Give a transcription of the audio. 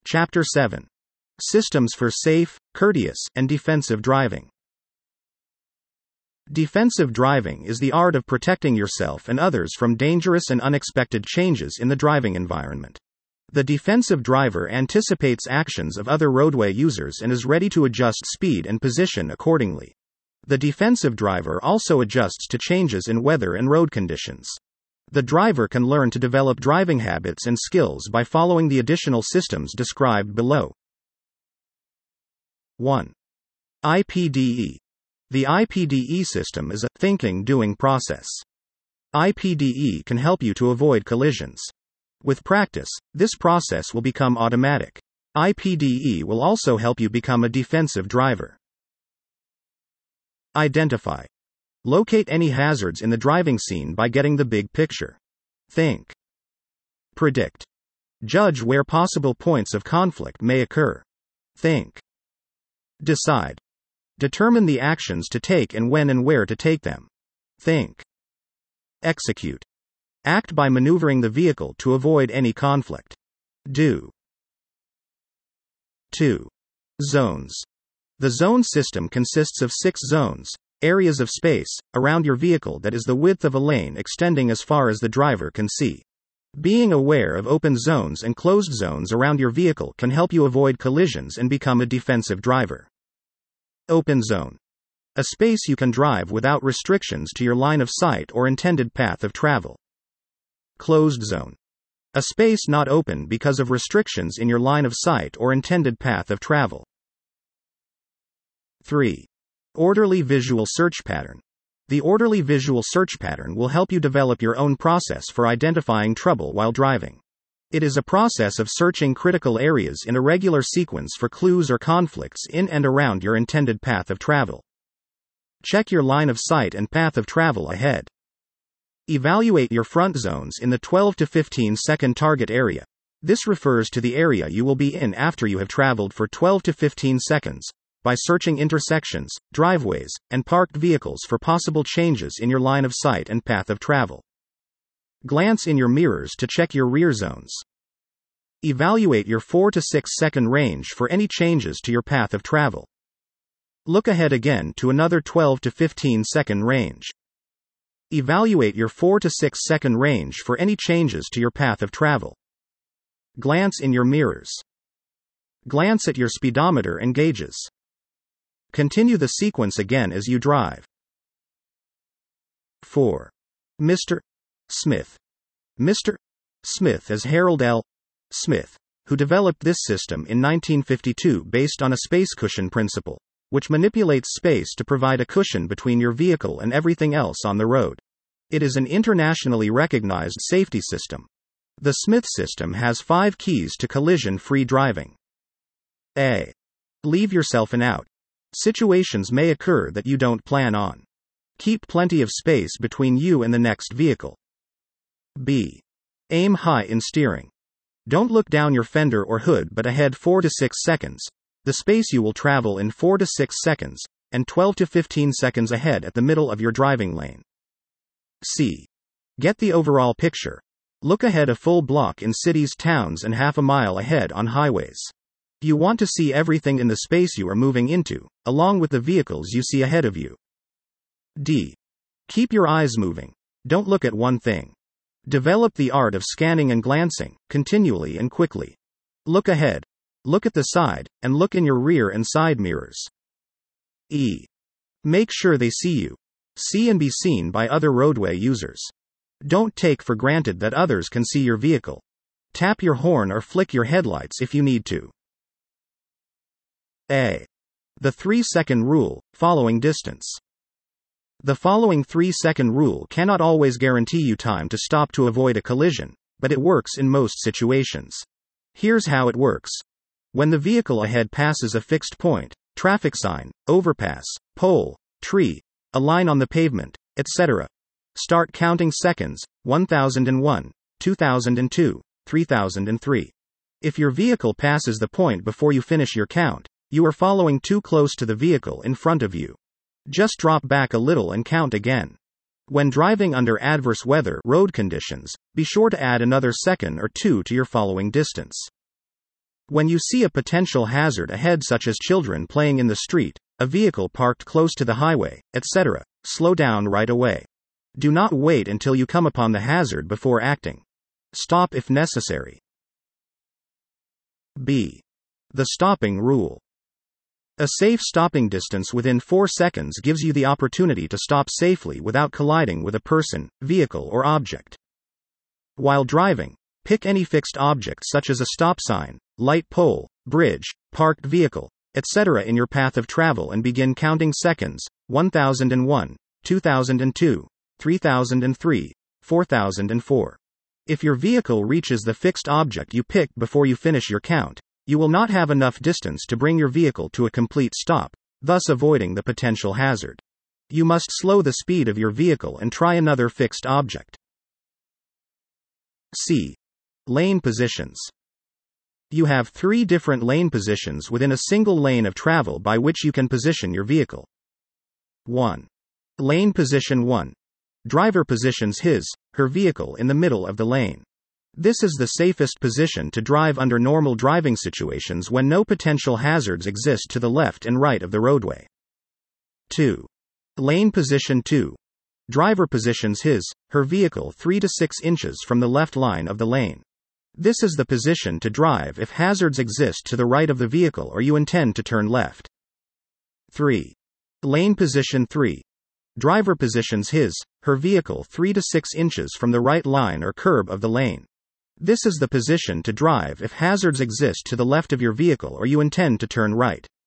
Chapter 7. Systems for Safe, Courteous, and Defensive Driving. Defensive driving is the art of protecting yourself and others from dangerous and unexpected changes in the driving environment. The defensive driver anticipates actions of other roadway users and is ready to adjust speed and position accordingly. The defensive driver also adjusts to changes in weather and road conditions. The driver can learn to develop driving habits and skills by following the additional systems described below. 1. IPDE. The IPDE system is a thinking-doing process. IPDE can help you to avoid collisions. With practice, this process will become automatic. IPDE will also help you become a defensive driver. Identify. Locate any hazards in the driving scene by getting the big picture. Think. Predict. Judge where possible points of conflict may occur. Think. Decide. Determine the actions to take and when and where to take them. Think. Execute. Act by maneuvering the vehicle to avoid any conflict. Do. 2. Zones. The zone system consists of 6 zones, areas of space, around your vehicle that is the width of a lane extending as far as the driver can see. Being aware of open zones and closed zones around your vehicle can help you avoid collisions and become a defensive driver. Open zone. A space you can drive without restrictions to your line of sight or intended path of travel. Closed zone. A space not open because of restrictions in your line of sight or intended path of travel. 3. Orderly visual search pattern. The orderly visual search pattern will help you develop your own process for identifying trouble while driving. It is a process of searching critical areas in a regular sequence for clues or conflicts in and around your intended path of travel. Check your line of sight and path of travel ahead. Evaluate your front zones in the 12 to 15 second target area. This refers to the area you will be in after you have traveled for 12 to 15 seconds, by searching intersections, driveways, and parked vehicles for possible changes in your line of sight and path of travel. Glance in your mirrors to check your rear zones. Evaluate your 4 to 6 second range for any changes to your path of travel. Look ahead again to another 12 to 15 second range. Evaluate your 4 to 6 second range for any changes to your path of travel. Glance in your mirrors. Glance at your speedometer and gauges. Continue the sequence again as you drive. 4. Mr. Smith. Mr. Smith is Harold L. Smith, who developed this system in 1952 based on a space cushion principle, which manipulates space to provide a cushion between your vehicle and everything else on the road. It is an internationally recognized safety system. The Smith system has 5 keys to collision-free driving. A. Leave yourself an out. Situations may occur that you don't plan on. Keep plenty of space between you and the next vehicle. B. Aim high in steering. Don't look down your fender or hood but ahead 4 to 6 seconds, the space you will travel in 4 to 6 seconds, and 12 to 15 seconds ahead at the middle of your driving lane. C. Get the overall picture. Look ahead a full block in cities, towns, and half a mile ahead on highways. You want to see everything in the space you are moving into, along with the vehicles you see ahead of you. D. Keep your eyes moving. Don't look at one thing. Develop the art of scanning and glancing, continually and quickly. Look ahead. Look at the side, and look in your rear and side mirrors. E. Make sure they see you. See and be seen by other roadway users. Don't take for granted that others can see your vehicle. Tap your horn or flick your headlights if you need to. A. The 3-second rule, following distance. The following 3-second rule cannot always guarantee you time to stop to avoid a collision, but it works in most situations. Here's how it works. When the vehicle ahead passes a fixed point, traffic sign, overpass, pole, tree, a line on the pavement, etc., start counting seconds, 1001, 2002, 3003. If your vehicle passes the point before you finish your count, you are following too close to the vehicle in front of you. Just drop back a little and count again. When driving under adverse weather road conditions, be sure to add another second or two to your following distance. When you see a potential hazard ahead, such as children playing in the street, a vehicle parked close to the highway, etc., slow down right away. Do not wait until you come upon the hazard before acting. Stop if necessary. B. The stopping rule. A safe stopping distance within 4 seconds gives you the opportunity to stop safely without colliding with a person, vehicle, or object. While driving, pick any fixed object such as a stop sign, light pole, bridge, parked vehicle, etc. in your path of travel and begin counting seconds: 1001, 2002, 3003, 4004. If your vehicle reaches the fixed object you picked before you finish your count, you will not have enough distance to bring your vehicle to a complete stop, thus avoiding the potential hazard. You must slow the speed of your vehicle and try another fixed object. C. Lane positions. You have 3 different lane positions within a single lane of travel by which you can position your vehicle. 1. Lane position 1. Driver positions her vehicle in the middle of the lane. This is the safest position to drive under normal driving situations when no potential hazards exist to the left and right of the roadway. 2. Lane position 2. Driver positions her vehicle 3 to 6 inches from the left line of the lane. This is the position to drive if hazards exist to the right of the vehicle or you intend to turn left. 3. Lane position 3. Driver positions her vehicle 3 to 6 inches from the right line or curb of the lane. This is the position to drive if hazards exist to the left of your vehicle or you intend to turn right.